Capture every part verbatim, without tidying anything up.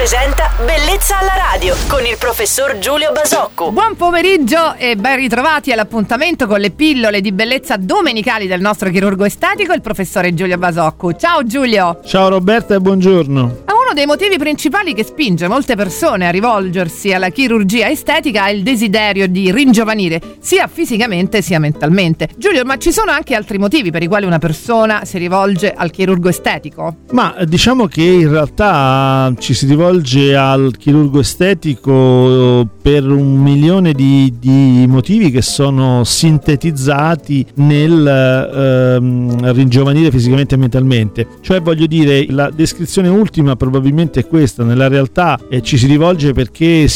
presenta Bellezza alla radio con il professor Giulio Basocco. Buon pomeriggio e ben ritrovati all'appuntamento con le pillole di bellezza domenicali del nostro chirurgo estetico, il professore Giulio Basocco. Ciao Giulio. Ciao Roberta e buongiorno. Uno dei motivi principali che spinge molte persone a rivolgersi alla chirurgia estetica è il desiderio di ringiovanire, sia fisicamente sia mentalmente. Giulio, ma ci sono anche altri motivi per i quali una persona si rivolge al chirurgo estetico? Ma diciamo che in realtà ci si rivolge al chirurgo estetico per un milione di, di motivi che sono sintetizzati nel ehm, ringiovanire fisicamente e mentalmente. Cioè, voglio dire, la descrizione ultima probabilmente è questa: nella realtà eh, ci si rivolge perché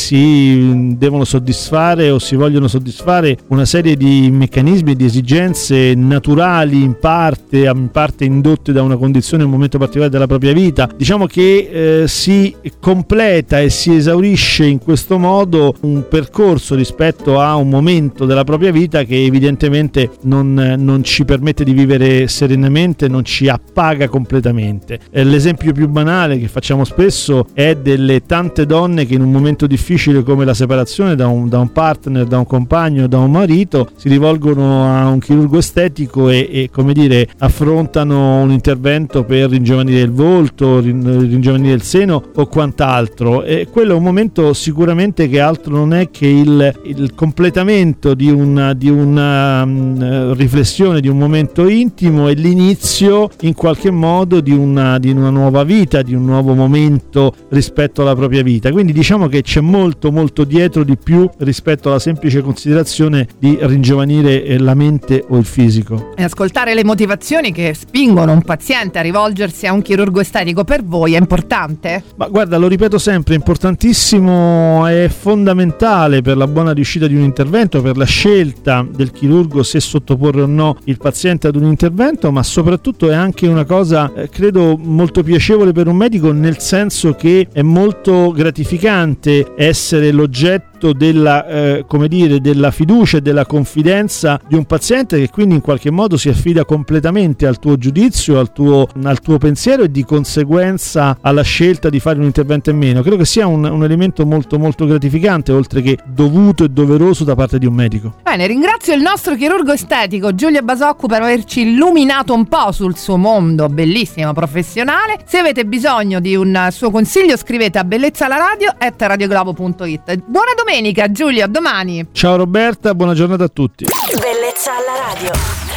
si devono soddisfare o si vogliono soddisfare una serie di meccanismi e di esigenze naturali, in parte, in parte indotte da una condizione, un momento particolare della propria vita. Diciamo che eh, si completa e si esaurisce in questo modo un percorso rispetto a un momento della propria vita che evidentemente non, non ci permette di vivere serenamente, non ci appaga completamente. Eh, l'esempio più banale che facciamo spesso è delle tante donne che in un momento difficile come la separazione da un, da un partner, da un compagno, da un marito, si rivolgono a un chirurgo estetico e, e come dire, affrontano un intervento per ringiovanire il volto, ringiovanire il seno o quant'altro. E quello è un momento sicuramente che altro non è che il, il completamento di una, di una um, riflessione, di un momento intimo e l'inizio in qualche modo di una, di una nuova vita, di un nuovo momento rispetto alla propria vita. Quindi diciamo che c'è molto molto dietro di più rispetto alla semplice considerazione di ringiovanire la mente o il fisico. E ascoltare le motivazioni che spingono un paziente a rivolgersi a un chirurgo estetico per voi è importante? Ma guarda, lo ripeto sempre, è importantissimo, è fondamentale per la buona riuscita di un intervento, per la scelta del chirurgo se sottoporre o no il paziente ad un intervento, ma soprattutto è anche una cosa eh, credo molto piacevole per un medico, nel senso che è molto gratificante essere l'oggetto della eh, come dire della fiducia e della confidenza di un paziente, che quindi in qualche modo si affida completamente al tuo giudizio, al tuo, al tuo pensiero e di conseguenza alla scelta di fare un intervento in meno. Credo che sia un, un elemento molto molto gratificante, oltre che dovuto e doveroso da parte di un medico. Bene, ringrazio il nostro chirurgo estetico Giulio Basocco per averci illuminato un po' sul suo mondo bellissimo professionale. Se avete bisogno di un suo consiglio scrivete a bellezzalaradio chiocciola radioglobo punto it. Buona domenica Giulio, a domani. Ciao Roberta, buona giornata a tutti. Bellezza alla radio.